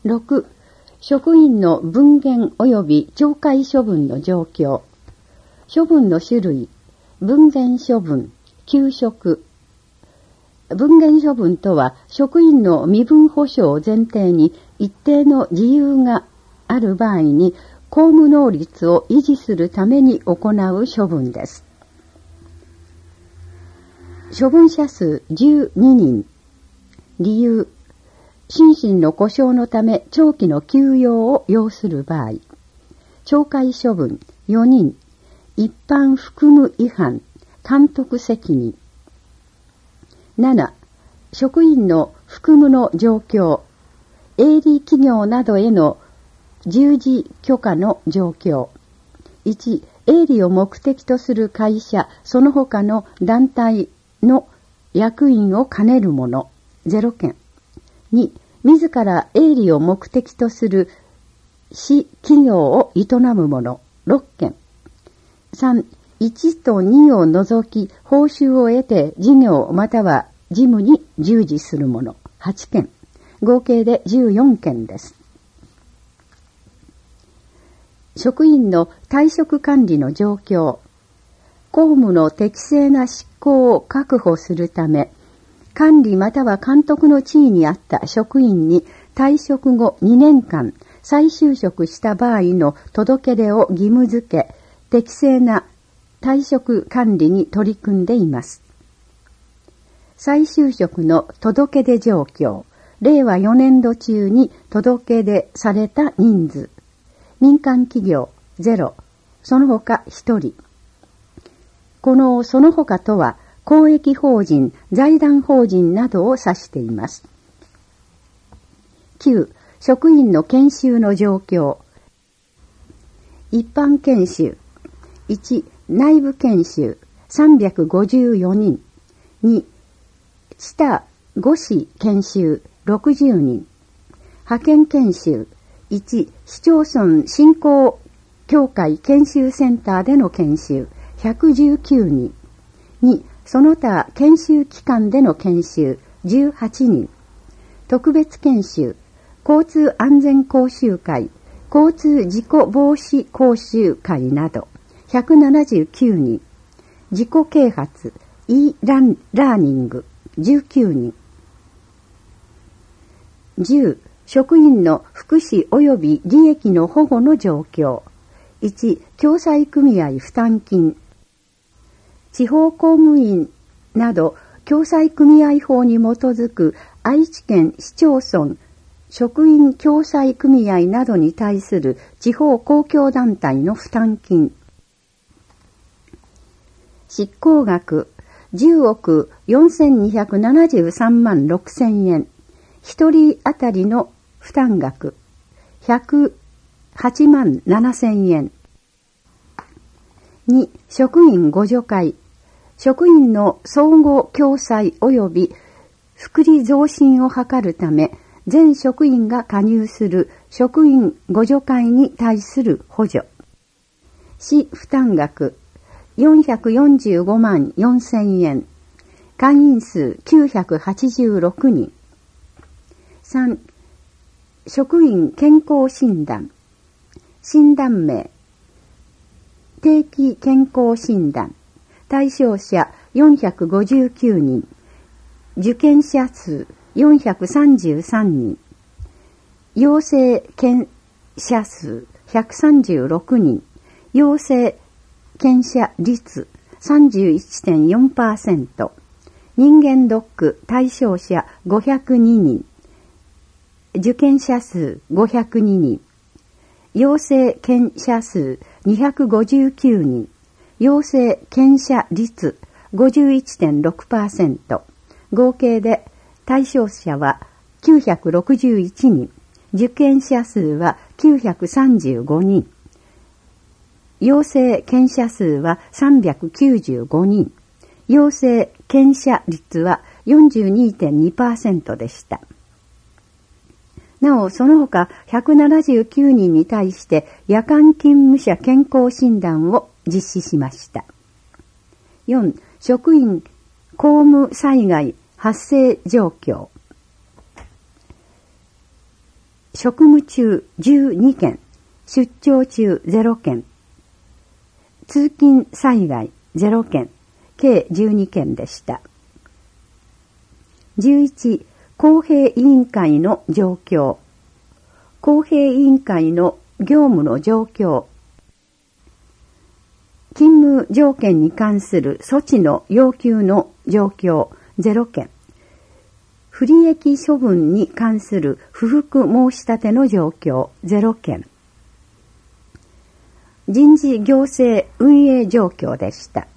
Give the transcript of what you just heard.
6、職員の分限及び懲戒処分の状況。処分の種類。分限処分、休職。分限処分とは、職員の身分保障を前提に一定の自由がある場合に、公務能率を維持するために行う処分です。処分者数12人。理由。心身の故障のため長期の休養を要する場合。懲戒処分4人。一般服務違反、監督責任。7. 職員の服務の状況。営利企業などへの従事許可の状況。1. 営利を目的とする会社、その他の団体の役員を兼ねるもの、0件。2. 自ら営利を目的とする私企業を営むもの、6件。3. 1と2を除き報酬を得て事業または事務に従事するもの、8件。合計で14件です。職員の退職管理の状況。公務の適正な執行を確保するため、管理または監督の地位にあった職員に退職後2年間再就職した場合の届け出を義務付け、適正な退職管理に取り組んでいます。再就職の届け出状況。令和4年度中に届け出された人数。民間企業0、その他1人。このその他とは、公益法人、財団法人などを指しています。9. 職員の研修の状況。一般研修。1. 内部研修354人。2. 下5市研修60人。派遣研修。1. 市町村振興協会研修センターでの研修119人。2. その他研修機関での研修18人。特別研修、交通安全講習会、交通事故防止講習会など179人。自己啓発、e ラーニング19人。10. 職員の福祉及び利益の保護の状況。1. 共済組合負担金。地方公務員など共済組合法に基づく愛知県市町村職員共済組合などに対する地方公共団体の負担金。執行額10億4273万6000円。一人当たりの負担額108万7000円。2. 職員互助会。職員の相互共済及び福利増進を図るため、全職員が加入する職員互助会に対する補助。市負担額445万4000円。会員数986人。3. 職員健康診断。診断名。定期健康診断。対象者459人。受験者数433人。陽性検査数136人。陽性検査率 31.4%。人間ドック対象者502人。受験者数502人。陽性検査数259人。陽性検査率 51.6%。合計で対象者は961人。受験者数は935人。陽性検査数は395人。陽性検査率は 42.2% でした。なお、その他179人に対して夜間勤務者健康診断を実施しました。4. 職員公務災害発生状況。 職務中12件、出張中0件、通勤災害0件、計12件でした。11、公平委員会の状況。公平委員会の業務の状況。勤務条件に関する措置の要求の状況0件。不利益処分に関する不服申し立ての状況0件。人事行政運営状況でした。